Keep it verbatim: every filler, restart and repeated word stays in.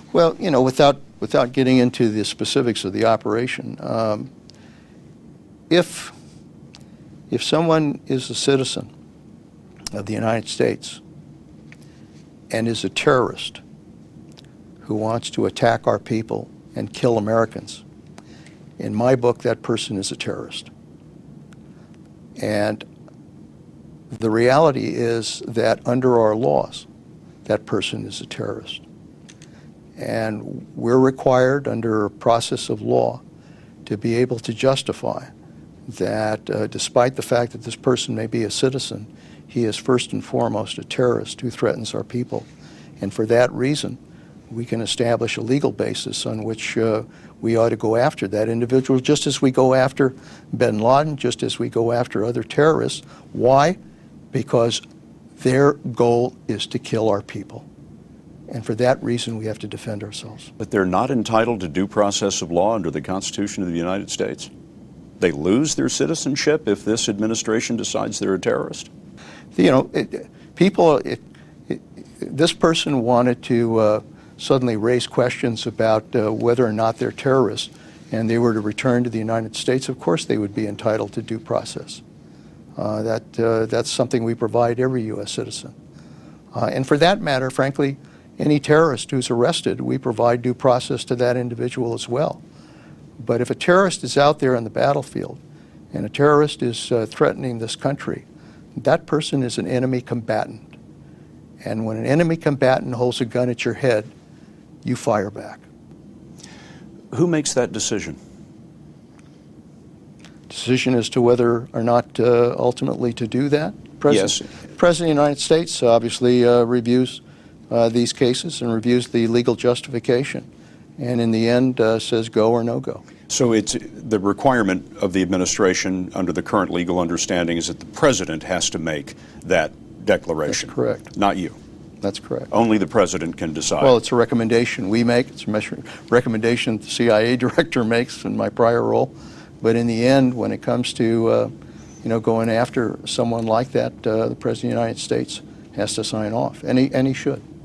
Well, you know, without, without getting into the specifics of the operation, um, if, if someone is a citizen of the United States and is a terrorist who wants to attack our people and kill Americans, in my book, that person is a terrorist. And the reality is that under our laws, that person is a terrorist. And we're required under a process of law to be able to justify that uh, despite the fact that this person may be a citizen, he is first and foremost a terrorist who threatens our people. And for that reason, we can establish a legal basis on which uh, we ought to go after that individual, just as we go after bin Laden, just as we go after other terrorists. Why? Because their goal is to kill our people. And for that reason, we have to defend ourselves. But they're not entitled to due process of law under the Constitution of the United States. They lose their citizenship if this administration decides they're a terrorist. You know, it, people, it, it, this person wanted to uh, suddenly raise questions about uh, whether or not they're terrorists, and they were to return to the United States. Of course they would be entitled to due process. Uh, that, uh, that's something we provide every U S citizen. Uh, and for that matter, frankly, any terrorist who's arrested, we provide due process to that individual as well. But if a terrorist is out there on the battlefield and a terrorist is uh, threatening this country, that person is an enemy combatant. And when an enemy combatant holds a gun at your head, you fire back. Who makes that decision? Decision as to whether or not uh, ultimately to do that? President, yes. President of the United States obviously uh, reviews uh, these cases and reviews the legal justification, and in the end uh, says go or no go. So it's the requirement of the administration under the current legal understanding is that the president has to make that declaration. That's correct. Not you. That's correct. Only the president can decide. Well, it's a recommendation we make. It's a recommendation the C I A director makes in my prior role. But in the end, when it comes to uh, you know, going after someone like that, uh, the President of the United States has to sign off, and he, and he should.